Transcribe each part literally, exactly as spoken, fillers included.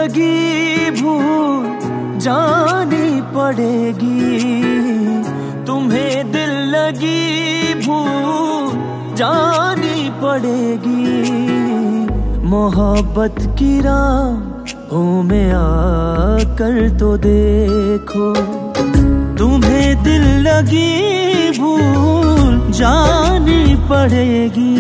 लगी भूल जानी पड़ेगी, तुम्हें दिल लगी भूल जानी पड़ेगी। मोहब्बत की राहों में आकर तो देखो, तुम्हें दिल लगी भूल जानी पड़ेगी।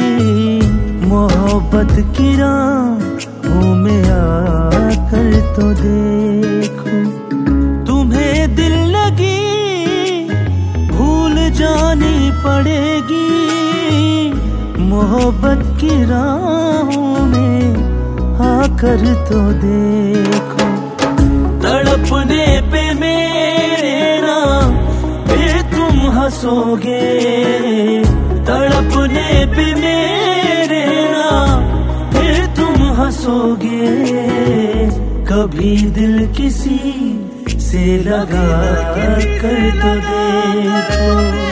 मोहब्बत की राहों में आकर तो देखो, तुम्हें दिल लगी भूल जानी पड़ेगी। मोहब्बत की राहों में आकर तो देखो, तड़पने पे मेरे नाम पे तुम हंसोगे, तड़पने पे मेरे नाम पे तुम हंसोगे। कभी दिल किसी से लगा कर तो देखो।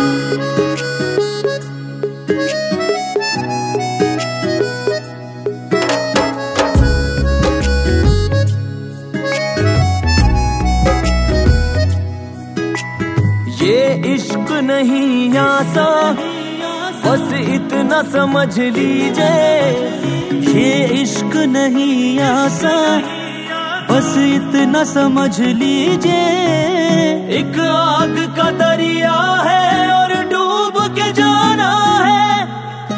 ये इश्क नहीं आसा, बस इतना समझ लीजिए। ये इश्क नहीं आसा, बस इतना समझ लीजिए। एक आग का दरिया है और डूब के जाना है।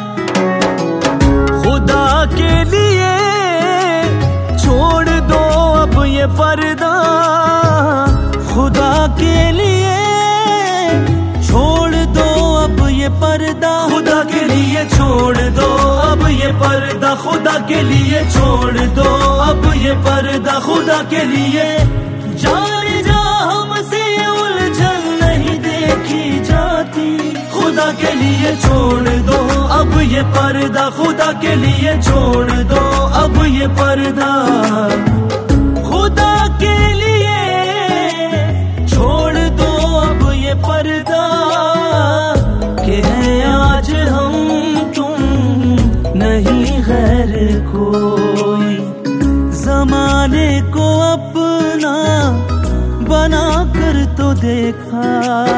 खुदा के लिए छोड़ दो अब ये पर्दा, खुदा के लिए छोड़ दो अब ये पर्दा। खुदा के लिए छोड़ दो अब ये पर्दा, खुदा के लिए छोड़ दो अब ये पर्दा। खुदा के लिए जाने जा हमसे उलझन नहीं देखी जाती। खुदा के लिए छोड़ दो अब ये पर्दा, खुदा के लिए छोड़ दो अब ये पर्दा। खुदा के लिए छोड़ दो अब ये पर्दा। के हैं आज हम तुम नहीं गैर कोई, जमाने को अपना बना कर तो देखा,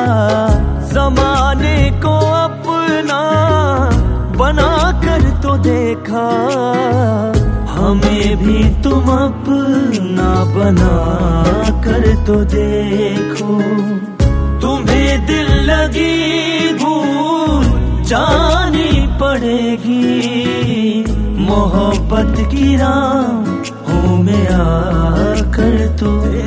जमाने को अपना बना कर तो देखा। हमें भी तुम अपना बना कर तो देखो, तुम्हें दिल लगी भूल जानी पड़ेगी। मोहब्बत की राहों में आकर तो